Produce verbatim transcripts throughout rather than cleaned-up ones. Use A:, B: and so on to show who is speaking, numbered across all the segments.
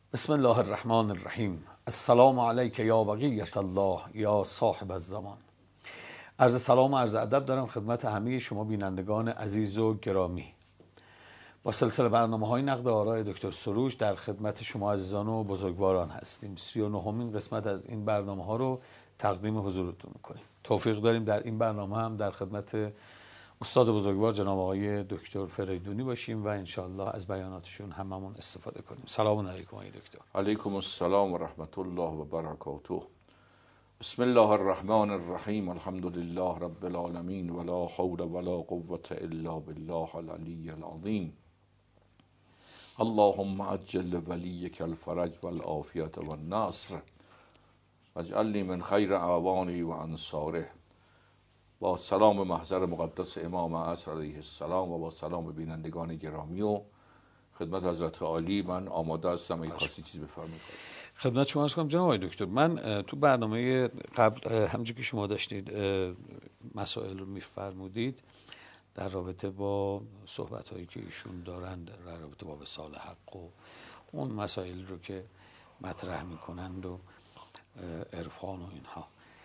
A: بسم الله الرحمن الرحیم. السلام علیک یا بقیت الله یا صاحب الزمان. عرض سلام و عرض ادب دارم خدمت همه شما بینندگان عزیز و گرامی. با سلسله برنامه‌های نقد آراء دکتر سروش در خدمت شما عزیزان و بزرگواران هستیم. سی و نهمین قسمت از این برنامه‌ها رو تقدیم حضورتون می‌کنیم. توفیق داریم در این برنامه هم در خدمت استاد بزرگوار جناب آقای دکتر فریدونی باشیم و انشاءالله از بیاناتشون هممون استفاده کنیم. سلام علیکم آقای دکتر.
B: علیکم السلام و رحمت الله و برکاته. بسم الله الرحمن الرحیم. الحمد لله رب العالمین ولا حول ولا قوة الا بالله العلی العظیم. اللهم عجل ولیک الفرج والعافیة والنصر واجعلنی من خیر اعوانه و انصاره. با سلام محضر مقدس امام عصر علیه السلام و با سلام بینندگان گرامی و خدمت حضرت عالی من آماده هستم. این خاصی چیز بفرمایید.
A: خدمت شما عرض کنم جناب آقای دکتر، من تو برنامه قبل همونجوری که شما داشتید مسائل رو میفرمودید در رابطه با صحبت هایی که ایشون دارند در رابطه با وصال حق و اون مسائل رو که مطرح میکنند و عرفان و اینها،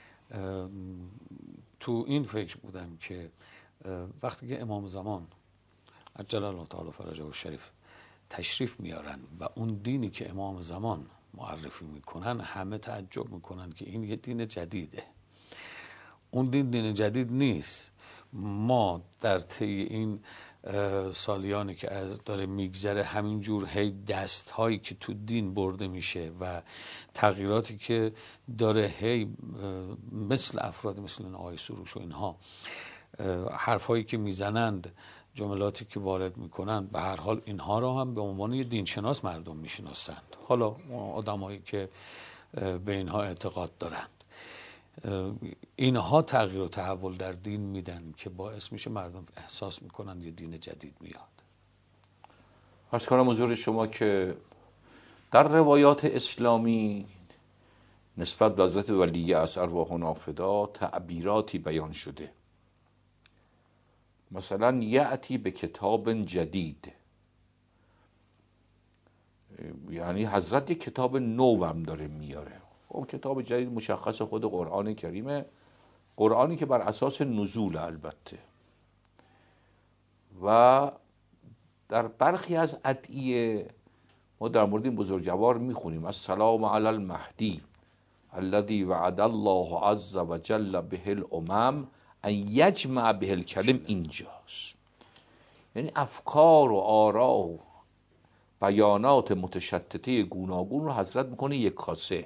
A: تو این فکر بودم که وقتی که امام زمان عجل الله تعالی فرجه الشریف تشریف میارن و اون دینی که امام زمان معرفی میکنن همه تعجب میکنن که این یه دین جدیده. اون دین دین جدید نیست. ما در طی این سالیانی که از داره میگذره همینجور هی دست هایی که تو دین برده میشه و تغییراتی که داره هی مثل افراد مثل آقای سروش و اینها حرف هایی که میزنند، جملاتی که وارد میکنند، به هر حال اینها را هم به عنوان یه دینشناس مردم میشناسند. حالا آدمایی که به اینها اعتقاد دارند، اینها تغییر و تحول در دین میدن که باعث میشه مردم احساس میکنند یه دین جدید میاد.
B: عرض کنم حضور شما که در روایات اسلامی نسبت به حضرت ولی عصر ارواح نافدا تعبیراتی بیان شده. مثلا یأتی به کتاب جدید، یعنی حضرت یک کتاب نو هم داره میاره. اون کتاب جدید مشخص خود قرآن کریمه، قرآنی که بر اساس نزول البته. و در برخی از ادعیه ما در مورد این بزرگوار میخونیم السلام علی المهدی الذی وعد الله عز وجل به الامم ان یجمع به الکلم. اینجاست یعنی افکار و آرا و بیانات متشتته گوناگون رو حضرت میکنه یک کاسه.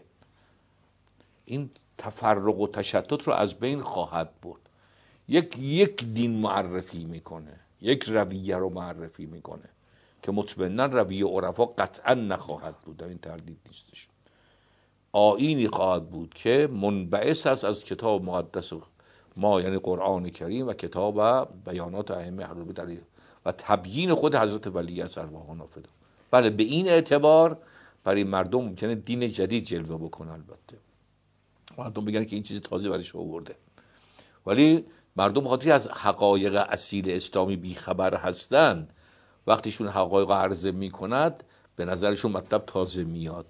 B: این تفرق و تشتت رو از بین خواهد برد. یک یک دین معرفی میکنه، یک رویه رو معرفی میکنه که مطمئنا رویه عرفا قطعا نخواهد بود، در این تردید نیستش. آیینی خواهد بود که منبعث است از کتاب مقدس ما، یعنی قرآن کریم و کتاب و بیانات ائمه اهل بیت علیهم و تبیین خود حضرت ولی عصر ارواح نافدا. بله، به این اعتبار برای مردم ممکنه دین جدید جلوه بکنه. البته مردم بگن که این چیز تازه برایش آورده، ولی مردم خاطری از حقایق اصیل اسلامی بیخبر هستن. وقتیشون حقایق عرضه میکند به نظرشون مطلب تازه میاد،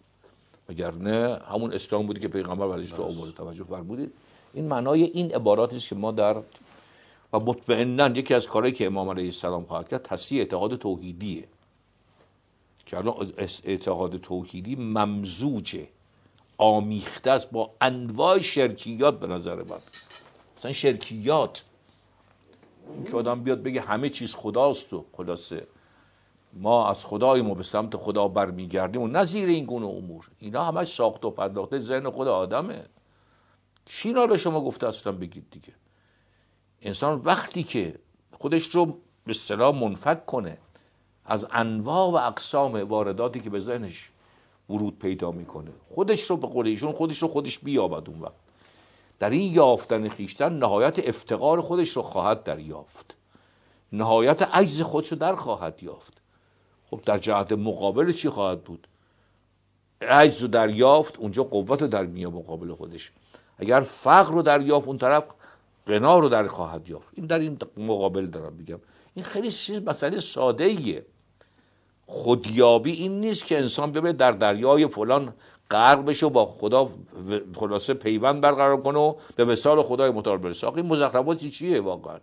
B: وگرنه همون اسلام بودی که پیغمبر برایش رو آورده. توجه فرمودید؟ این معنای این عباراتی است که ما در و مطمئنا یکی از کارهایی که امام علیه السلام خواهد کرد تصحیح اعتقاد توحیدیه که الان اعتقاد توحیدی ممزوجه، آمیخته است با انواع شرکیات. به نظر من مثلا شرکیات این که آدم بیاد بگه همه چیز خداست و خلاصه ما از خداییم و به سمت خدا برمیگردیم و نظیر این گونه امور، اینا همش ساخت و پرداخته ذهن خود آدمه. کی را به شما گفته اصلا بگید دیگه؟ انسان وقتی که خودش رو به اصطلاح منفک کنه از انواع و اقسام وارداتی که به ذهنش ورود پیدا میکنه، خودش رو به قول ایشون خودش رو خودش بیابد، اون وقت در این یافتن خیشتن نهایت افتقار خودش رو خواهد دریافت، نهایت عجز خودش رو در خواهد یافت. خب در جهت مقابل چی خواهد بود؟ عجز رو دریافت، اونجا قوت رو در میاد مقابل خودش. اگر فقر رو دریافت، اون طرف غنا رو در خواهد یافت. این در این مقابل دارم میگم. این خیلی چیز مسئله ساده ایه. خودیابی این نیست که انسان ببره در دریای فلان غرق بشه و با خدا خلاصه پیوند برقرار کنه و به وصال خدای متعال برسه. آخه این مزخرفاتی چیه واقعا؟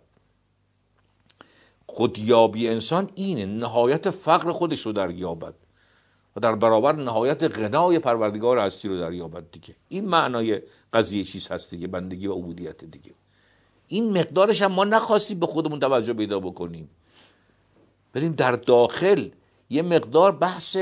B: خودیابی انسان اینه نهایت فقر خودش رو دریابد و در برابر نهایت غنای پروردگار هستی رو دریابد دیگه. این معنای قضیه چیز هست دیگه، بندگی و عبودیت دیگه. این مقدارش هم ما نخواستیم به خودمون توجه پیدا بکنیم، بریم در داخل یه مقدار بحث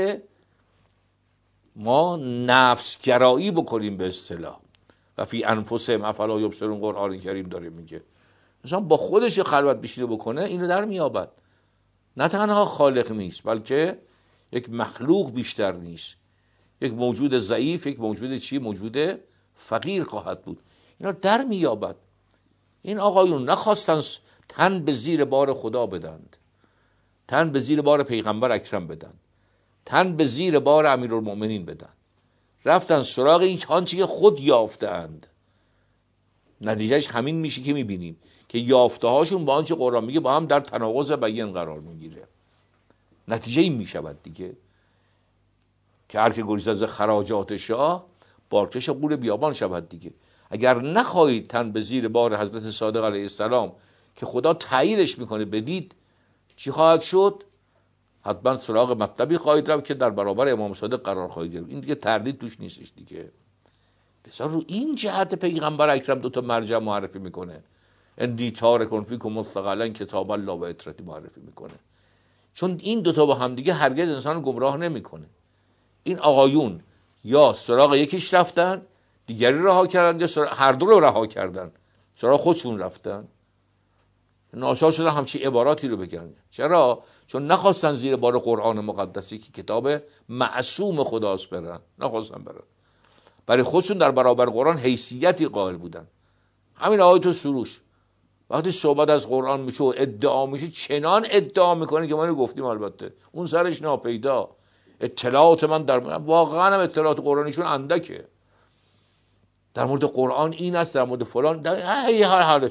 B: ما نفسگرایی بکنیم به اصطلاح. و فی انفسهم افلا یبصرون قرآن کریم داره میگه مثلا با خودش خلوت بشینه بکنه اینو در میابد. نه تنها خالق نیست بلکه یک مخلوق بیشتر نیست، یک موجود ضعیف، یک موجود چی؟ موجود فقیر خواهد بود. اینا در میابد. این آقایون نخواستن تن به زیر بار خدا بدند، تن به زیر بار پیغمبر اکرم بدن، تن به زیر بار امیرالمؤمنین بدن، رفتن سراغ این آنچه که خود یافته‌اند. نتیجهش همین میشه که میبینیم که یافته هاشون با آنچه قرآن میگه با هم در تناقض بیان قرار میگیره. نتیجه این میشود دیگه که هر که گریزد از خراجات شاه بارکش قول بیابان شود دیگه. اگر نخواهید تن به زیر بار حضرت صادق علیه السلام که خدا تاییدش میکنه بدید، چی خواهد شد؟ حتما سراغ مطلبی خواهید رفت که در برابر امام صادق قرار خواهید گرفت. این دیگه تردید توش نیستش دیگه. بسیار رو این جهت پیغمبر اکرم دو تا مرجع معرفی میکنه. اندی تارکون فیکم مستقلا کتاب الله و اطرتی معرفی میکنه، چون این دوتا با هم دیگه هرگز انسان گمراه نمیکنه. این آقایون یا سراغ یکیش رفتن دیگری رها کردن یا هر دو رو رها کردن سراغ خودشون رفتن. ناچار شدن همچی عباراتی رو بگن. چرا؟ چون نخواستن زیر بار قرآن مقدسی که کتاب معصوم خداست برن، نخواستن برن. برای خودشون در برابر قرآن حیثیتی قائل بودن. همین آیت سروش وقتی صحبت از قرآن میشه و ادعا میشه چنان ادعا میکنه که ما اینو گفتیم البته اون سرش ناپیدا. اطلاعات من در واقعا هم اطلاعات قرآنیشون اندکه. در مورد قرآن این است، در مورد فلان در هر حالت.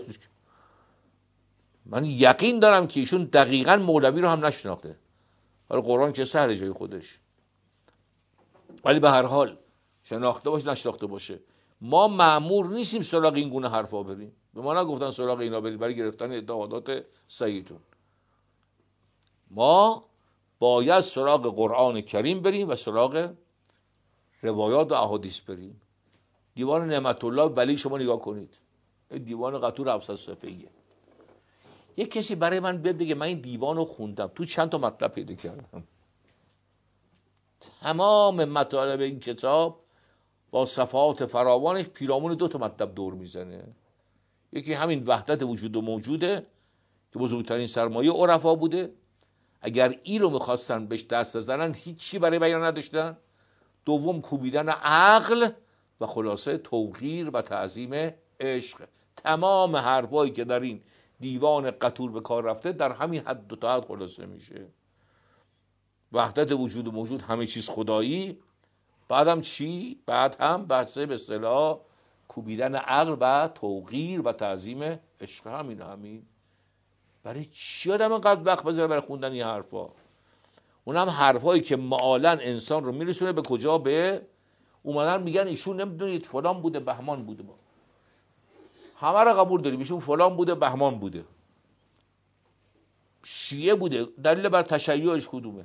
B: من یقین دارم که ایشون دقیقاً مولوی رو هم نشناخته. حالا قرآن که سهل جای خودش، ولی به هر حال شناخته باشه نشناخته باشه ما مأمور نیستیم سراغ این گونه حرفا بریم. به ما نگفتن سراغ اینا برید برای گرفتن ادعاءات صحیحتون. ما باید سراغ قرآن کریم بریم و سراغ روایات و احادیث بریم. دیوان نعمت الله ولی شما نگاه کنید، دیوان قطور هفتصد صفحه‌ایه. یک کسی برای من بیاد بگه من این دیوان رو خوندم، تو چند تا مطلب پیدا کردم. تمام مطالب این کتاب با صفحات فراوانش پیرامون دو تا مطلب دور میزنه. یکی همین وحدت وجود و موجوده که بزرگترین سرمایه عرفا بوده. اگر این رو میخواستن بهش دست بزنن هیچی برای بیان نداشتن. دوم کوبیدن عقل و خلاصه توقیر و تعظیم عشق. تمام حرفایی که در این دیوان قطور به کار رفته در همین حد دو تا حد خلاصه میشه. وحدت وجود و موجود، همه چیز خدایی. بعدم چی؟ بعد هم بحثه به اصطلاح کوبیدن عقل و توقیر و تعظیم عشق. همین همین برای چی آدم اینقدر وقت بذاره برای خوندن این حرفا؟ اونم حرفایی که معالاً انسان رو میرسونه به کجا؟ به اومدن میگن ایشون نمیدونید فلان بوده بهمان بوده. با همه رو قبول داریم ایشون فلان بوده بهمان بوده، شیعه بوده. دلیل بر تشیعش کدومه؟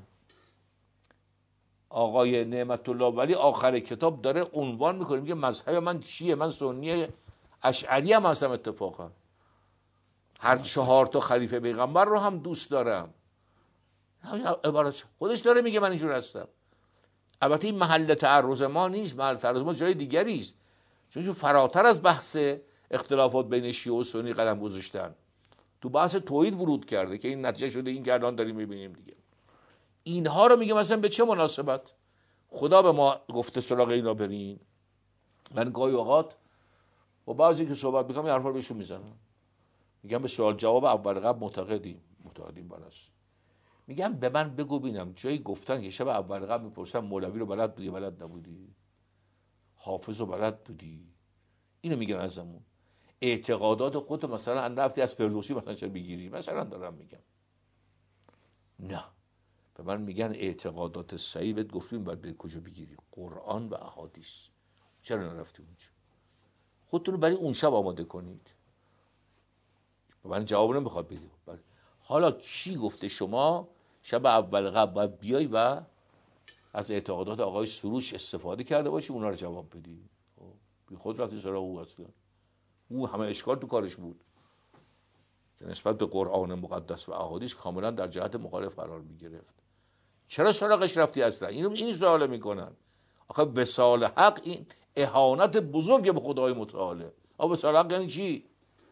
B: آقای نعمت الله ولی آخر کتاب داره عنوان میکنه میگه مذهب من چیه؟ من سنی اشعری هم هستم. اتفاقا هر چهار تا خلیفه پیغمبر رو هم دوست دارم. عبارت خودش داره میگه من اینجور هستم. البته این محل تعرض ما نیست، محل تعرض ما جای دیگری است، چون فراتر از بحث اختلافات بین شیعه و سنی قدم گذاشتن، تو بحث توحید ورود کرده که این نتیجه شده این که الان داریم میبینیم دیگه. اینها رو میگه مثلا به چه مناسبت خدا به ما گفته سراغ اینا برین؟ من گاهی اوقات با بعضی که صحبت میکنم این حرفا رو بهشون میزنم، میگم به سوال جواب اول قبل معتقدیم معتقدیم بالاست. میگم به من بگو ببینم جایی گفتن که شب اول قبل میپرسن مولوی رو بلد بودی بلد نبودی، حافظ رو بلد بودی؟ اینو میگن ازمون. اعتقادات خودت مثلا رفتی از فردوسی مثلا چه بگیری؟ مثلا دارم میگم نه، به من میگن اعتقادات صحیح، بهت گفتیم باید به کجا بگیری؟ قرآن و احادیث. چرا نرفتی اونجا؟ خودتون رو برای اون شب آماده کنید. به من جواب نمیخواد بدید. حالا کی گفته شما شب اول قبل باید بیای و از اعتقادات آقای سروش استفاده کرده باشی اونا رو جواب بدی؟ بی خود رفتی سراغ او. اصلا او همه اشکال تو کارش بود که نسبت به قرآن مقدس و احادیث کاملا در جهت مخالف قرار میگرفت. چرا سراغش رفتی اصلا؟ اینو این سوال میکنن. آخه وصال حق این اهانت بزرگ به خدای متعاله. آ وصال حق یعنی چی؟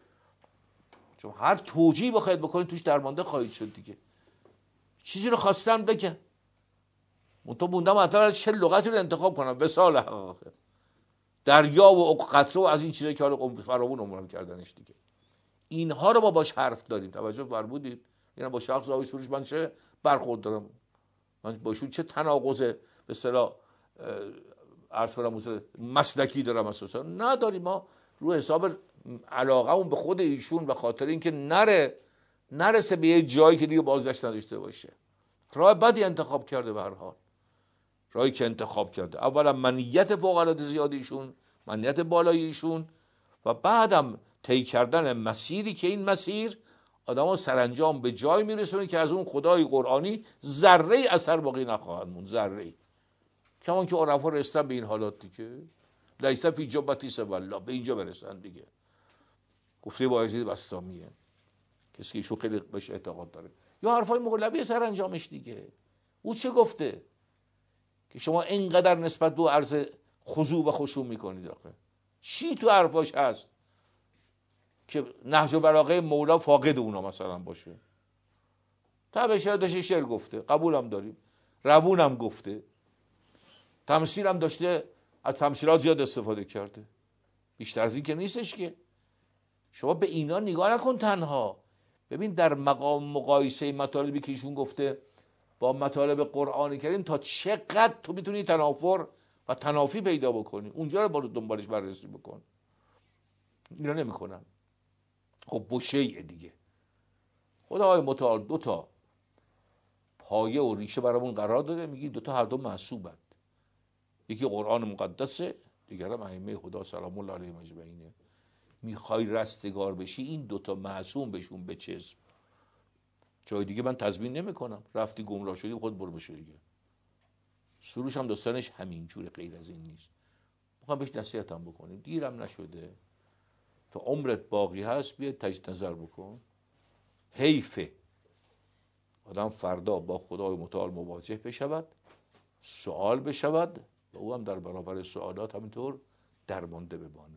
B: چون هر توجیهی بخواید بکنید توش درمانده خواهید شد دیگه. چیزی رو خواستم بگم منتها موندم حتما چه لغتی رو انتخاب کنم. وصال حق، دریا و قطره و از این چیزایی که حالا فراوون عمرم کردنش دیگه. اینها رو ما باش حرف داریم. توجه فرمودید؟ اینا با شخص آقای سروش من چه برخورد دارم؟ من باشون چه تناقض به اصطلاح عرض کنم مسلکی دارم؟ اساسا نداریم. ما رو حساب علاقه اون به خود ایشون و خاطر اینکه نره نرسه به یه جایی که دیگه بازگشت نداشته باشه. راه بدی انتخاب کرده به هر حال. راهی که انتخاب کرده اولا منیت فوق العاده زیاد ایشون، منیت بالای ایشون، و بعدم طی کردن مسیری که این مسیر آدمو سرانجام به جای میرسونه که از اون خدای قرآنی ذره اثر باقی نخواهد موند. ذره. کمان که عرفا رسیدن به این حالات دیگه. لیس فی جبتی سوی الله، به اینجا برسن دیگه. گفته بایزید بسطامیه، کسی که ایشون خیلی بهش اعتقاد داره. یا حرفای مولوی سرانجامش دیگه. او چه گفته که شما اینقدر نسبت به عرض خضوع و خشوع میکنید؟ آخه چی تو حرفاش هست که نهج و بلاغه مولا فاقد اونا مثلا باشه؟ طبعا شاید شعر گفته، قبولم داریم، روونم گفته، تمثیلم داشته، از تمثیلات زیاد استفاده کرده، بیشتر از این که نیستش که. شما به اینا نگاه نکن تنها. ببین در مقام مقایسه مطالبی که ایشون گفته با مطالب قرآن کریم تا چقدر تو میتونی تنافر و تنافی پیدا بکنی، اونجا رو با دنبالش بررسی بکن. اینا نمیکنن. خب بوشیه دیگه. خدای متعال دو تا پایه و ریشه برامون قرار داده، میگی دو تا هر دو معصومند. یکی قرآن مقدسه، دیگر هم ائمه خدا سلام الله علیهم اجمعین. میخوای رستگار بشی این دو تا معصوم بشون بچسب. جای دیگه من تضمین نمیکنم. رفتی گمراه شدی خود برو بشه دیگه. سروش هم داستانش همین جوره، غیر از این نیست. میخوام بهش نصیحتم بکنیم. دیرم نشده، تا عمرت باقی هست بیا تجدید نظر بکن. حیفه آدم فردا با خدای متعال مواجه بشود، سوال بشود و او هم در برابر سوالات همینطور درمانده بماند.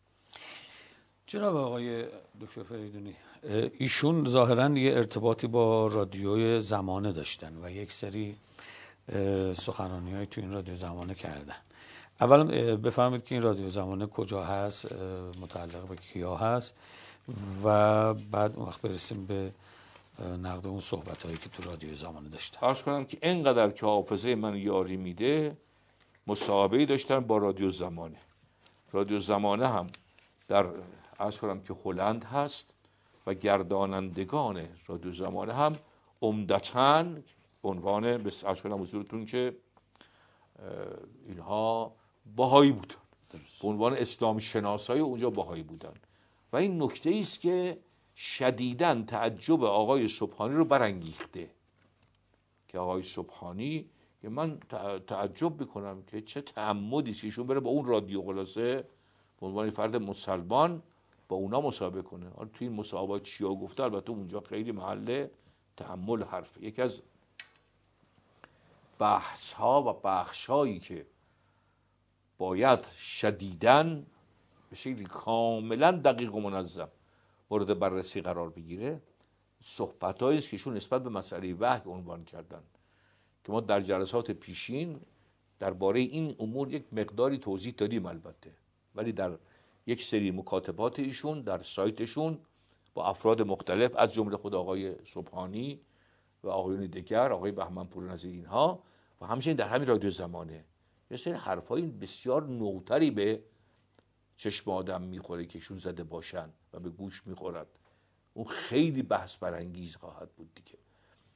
A: جناب آقای دکتر فریدونی، ایشون ظاهراً یه ارتباطی با رادیوی زمانه داشتن و یک سری سخنرانی‌های تو این رادیو زمانه کردن. اولا بفرمایید که این رادیو زمانه کجا هست، متعلق به کیا هست، و بعد اون وقت برسیم به نقد اون صحبت‌هایی که تو رادیو زمانه داشتن.
B: عرض کنم که اینقدر که حافظه من یاری میده، مصاحبه‌ای داشتن با رادیو زمانه. رادیو زمانه هم در عرض کنم که هلند هست و گردانندگان رادیو زمانه هم عمدتاً عنوان به عرض کنم حضورتون که اینها بهایی بودن، به عنوان اسلام شناسای اونجا بهایی بودن. و این نکته است که شدیداً تعجب آقای سبحانی رو برانگیخته که آقای سبحانی که من تعجب میکنم که چه تعمدی است ایشون بره با اون رادیو خلاصه به عنوان فرد مسلمان با اونا مصاحبه کنه. حالا توی این مصاحبه چیا گفته البته اونجا خیلی محل تأمل حرف. یکی از بحث ها و بخش هایی که باید شدیداً به شکلی کاملا دقیق و منظم مورد بررسی قرار بگیره صحبت هایی است که ایشون نسبت به مسئله وحی عنوان کردن که ما در جلسات پیشین درباره این امور یک مقداری توضیح دادیم البته، ولی در یک سری مکاتبات ایشون در سایتشون با افراد مختلف از جمله خود آقای سبحانی و آقایون دیگر، آقای بهمن پورنظیر، اینها و همچنین در همین رادیو زمانه یه سری حرفای بسیار نوتری به چشم آدم میخوره که ایشون زده باشن و به گوش میخورد. اون خیلی بحث برانگیز خواهد بود دیگه.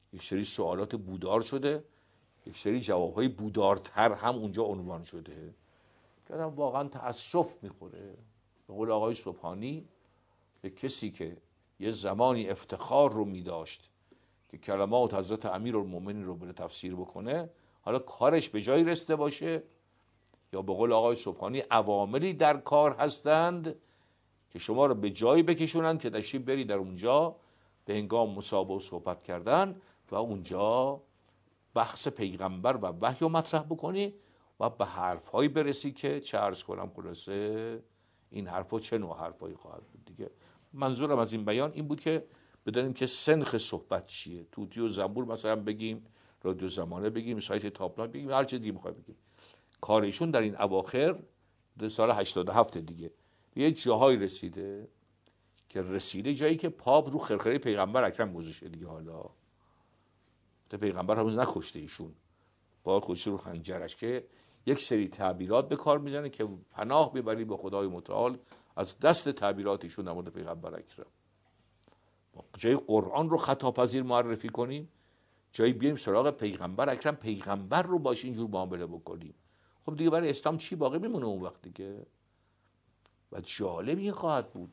B: یک سری سوالات بودار شده، یک سری جوابهای بودارتر هم اونجا عنوان شده که آدم واقعا تأسف میخوره. به قول آقای سبحانی، یک کسی که یه زمانی افتخار رو میداشت که کلمات حضرت امیرالمومنین رو بره تفسیر بکنه، حالا کارش به جایی رسیده باشه یا به قول آقای سبحانی عواملی در کار هستند که شما رو به جایی بکشونن که تشریف بری در اونجا به هنگام مصاحبه و صحبت کردن و اونجا بحث پیغمبر و وحی رو مطرح بکنی و به حرفهایی برسی که چه عرض کنم خلاصه این حرفا چه نوع حرفایی خواهد بود دیگه. منظورم از این بیان این بود که بدانیم که سنخ صحبت چیه. توتی و زنبور مثلا بگیم، رادیو زمانه بگیم، سایت تابلو بگیم، هر چیزی دیگه میخوای بگیم. کارشون در این اواخر در سال هشتاد و هفت دیگه به یه جاهایی رسیده که رسیده جایی که پاپ رو خرخره پیغمبر اکرم گذاشته دیگه. حالا تا پیغمبر هنوز نکشته ایشون، با خودشون رو خنجرش، که یک سری تعبیرات به کار میزنه که پناه ببریم به خدای متعال از دست تعبیرات ایشون در مورد پیغمبر اکرم. جای قرآن رو خطاپذیر معرفی کنیم، جایی بیایم سراغ پیغمبر اکرم پیغمبر رو باش اینجور معامله بکنیم، خب دیگه برای اسلام چی باقی میمونه اون وقت دیگه؟ و جالب این خواهد بود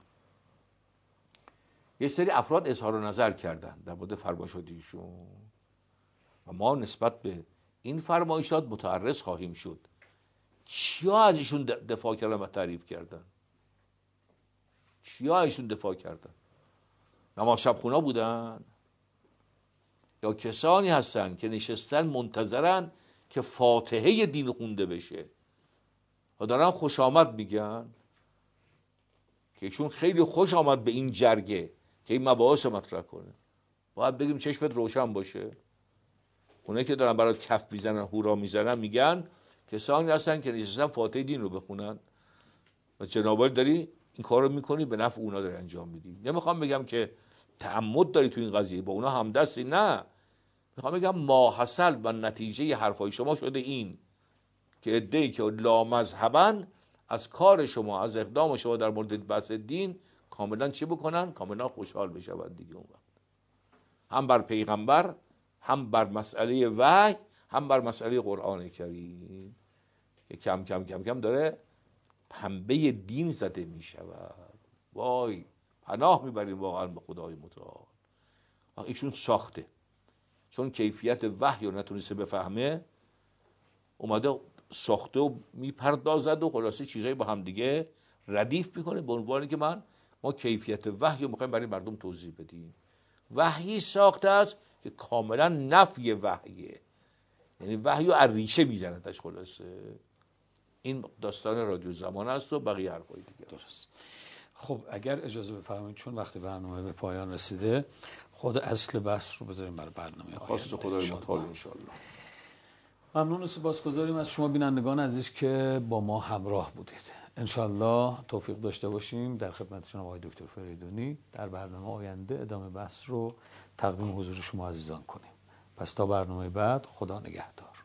B: یه سری افراد اظهار نظر کردن در مورد فرمایشات ایشون و ما نسبت به این فرمایشات متعرض خواهیم شد. چیا از ایشون دفاع کردن و تعریف کردن؟ چیا ایشون دفاع کردن؟ نماز شبخونا بودن یا کسانی هستن که نشستن منتظرن که فاتحه دین خونده بشه و دارن خوش آمد میگن که ایشون خیلی خوش آمد به این جرگه که این مباحث مطرح کنه؟ باید بگیم چشمت روشن باشه. اونه که دارن برات کف میزنن، هورا میزنن، میگن کسانی هستن که نشستن فاتحه دین رو بخونن و جنابالی داری این کار رو میکنی، به نفع اونا داری انجام میدی. نمیخوام بگم که تعمد داری تو این قضیه با اونا همدستی، نه، میخوام بگم ماحصل و نتیجه حرفای شما شده این که عده‌ای که لامذهبن از کار شما، از اقدام شما در مورد بحث دین کاملا چی بکنن؟ کاملا خوشحال بشن دیگه. اون وقت هم بر پیغمبر، هم بر مسئله وحی، هم بر مسئله قرآن کریم که کم کم کم کم داره پنبه دین زده می شود. وای پناه میبریم واقعا به خدای متعال. ایشون ساخته، چون کیفیت وحی رو نتونسته بفهمه، اومده ساخته و میپردازد و خلاصه چیزایی با هم دیگه ردیف میکنه به عنوانی که من ما کیفیت وحی رو میخوایم برای مردم توضیح بدیم. وحی ساخته است که کاملا نفی وحیه، یعنی وحی رو از ریشه میزندش. خلاصه این داستان رادیو زمان است و بقیه حرفای دیگه.
A: درست. خب اگر اجازه بفرمایید چون وقت برنامه به پایان رسیده، خود اصل بحث رو بذاریم برای برنامه آینده.
B: خواست خدای متعال ان شاء الله.
A: ممنون و سپاسگزاریم از شما بینندگان عزیز که با ما همراه بودید. انشالله توفیق داشته باشیم در خدمت شما آقای دکتر فریدونی در برنامه آینده ادامه بحث رو تقدیم حضور شما عزیزان کنیم. پس تا برنامه بعد، خدا نگهدار.